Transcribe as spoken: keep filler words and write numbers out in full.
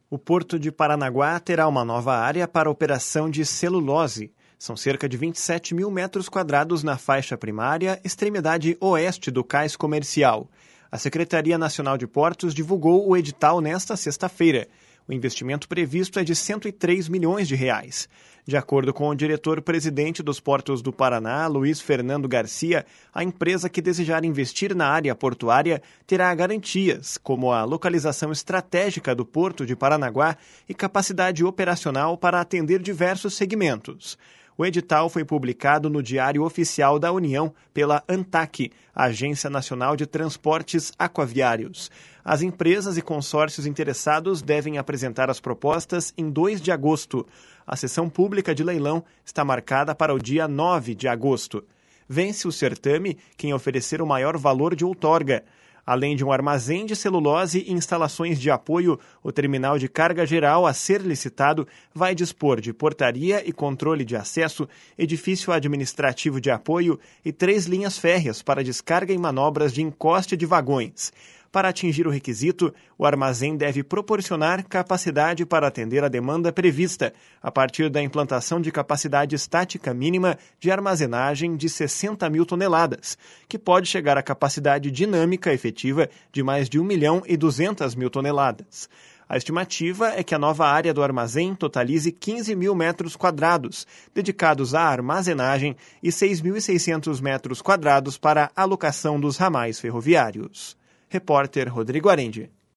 O Porto de Paranaguá terá uma nova área para operação de celulose. São cerca de vinte e sete mil metros quadrados na faixa primária, extremidade oeste do cais comercial. A Secretaria Nacional de Portos divulgou o edital nesta sexta-feira. O investimento previsto é de cento e três milhões de reais. De acordo com o diretor-presidente dos Portos do Paraná, Luiz Fernando Garcia, a empresa que desejar investir na área portuária terá garantias, como a localização estratégica do Porto de Paranaguá e capacidade operacional para atender diversos segmentos. O edital foi publicado no Diário Oficial da União pela ANTAQ, Agência Nacional de Transportes Aquaviários. As empresas e consórcios interessados devem apresentar as propostas em dois de agosto. A sessão pública de leilão está marcada para o dia nove de agosto. Vence o certame quem oferecer o maior valor de outorga. Além de um armazém de celulose e instalações de apoio, o terminal de carga geral a ser licitado vai dispor de portaria e controle de acesso, edifício administrativo de apoio e três linhas férreas para descarga e manobras de encoste de vagões. Para atingir o requisito, o armazém deve proporcionar capacidade para atender a demanda prevista, a partir da implantação de capacidade estática mínima de armazenagem de sessenta mil toneladas, que pode chegar à capacidade dinâmica efetiva de mais de um milhão e duzentas mil toneladas. A estimativa é que a nova área do armazém totalize quinze mil metros quadrados, dedicados à armazenagem, e seis mil e seiscentos metros quadrados para a alocação dos ramais ferroviários. Repórter Rodrigo Arendi.